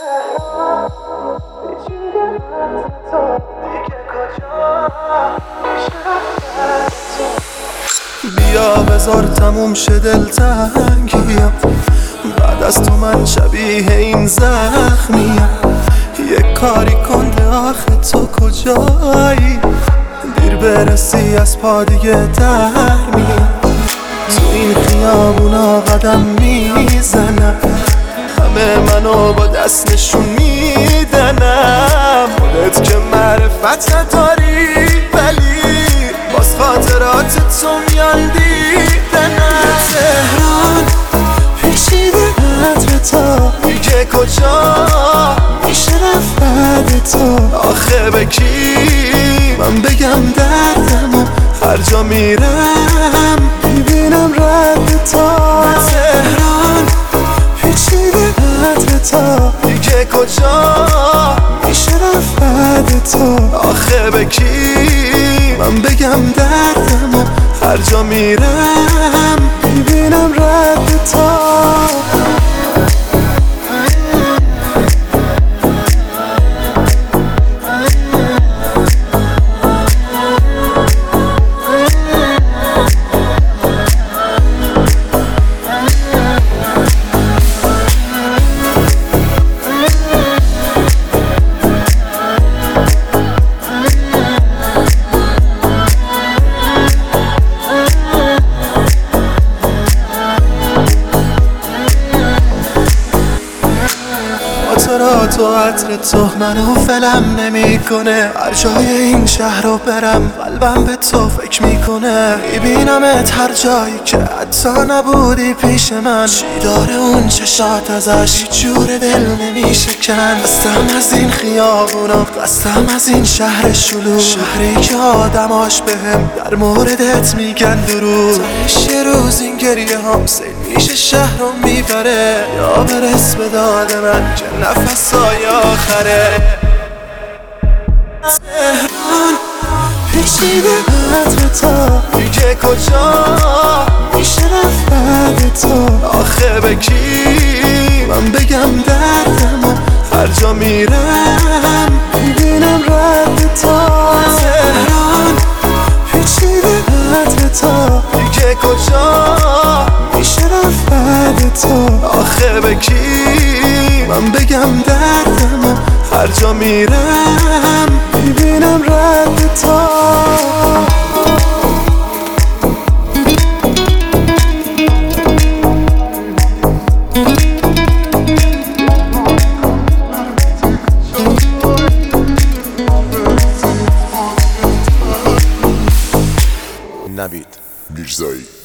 بیا بذار تموم شه دلتنگیم، بعد از تو من شبیه این زخمیم. یک کاری کن آخه تو کجایی، دیر برسی از پا دیگه در میام. تو این خیابونا قدم میزنم، همه منو با دست نشون میدنم. خودت که معرفت نداری ولی باز خاطرات تو میان دیدنم. تهران پیچیده عطر تا دیگه کجا میشه رفت بعد تو. آخه به کی من بگم دردمو، هر جا میرم میبینم رد تو. تهران پیچیده عطر تا دیگه کجا میشه رفت بعد تو. آخه به کی من بگم دردمو، هر جا میرم میبینم رد تو. خاطرات و عطر تو منو فلم نمیکنه. هر جای این شهر رو برم قلبم به تو فکر میکنه. میبینمت هر جایی که حتی نبودی پیش من. چی داره اون چشات ازش هیچ جور دل نمیشکن. قصدم از این خیابونا، قصدم از این شهر شلوغ، شهری که آدماش بهم در موردت میگن درود. یه روز این گریه هم سیل میشه شهر رو میبره، یا برس به داد من که نفسای آخره. تهران پیچیده عطر تا دیگه کجا میشه رفت بعد تو. آخه به کی من بگم دردمو، هر جا میرم میبینم رد تو. تهران پیچیده عطر تا دیگه کجا میشه رفت بعد تو. آخه به کی من بگم دردمو، هر جا میرم میبینم رد تو. نوید میرزایی.